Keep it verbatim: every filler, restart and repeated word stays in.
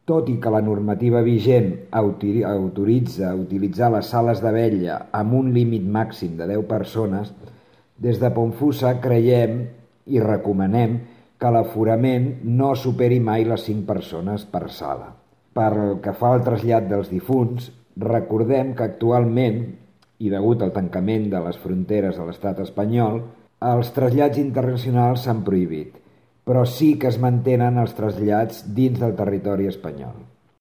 Tot i que la normativa vigent autoritza utilitzar les sales de vetlla amb un límit màxim de deu persones, des de Ponfusa creiem i recomanem que l'aforament no superi mai les cinc persones per sala. Pel que fa al trasllat dels difunts, recordem que actualment, i degut al tancament de les fronteres de l'estat espanyol, els trasllats internacionals s'han prohibit, però sí que es mantenen els trasllats dins del territori espanyol.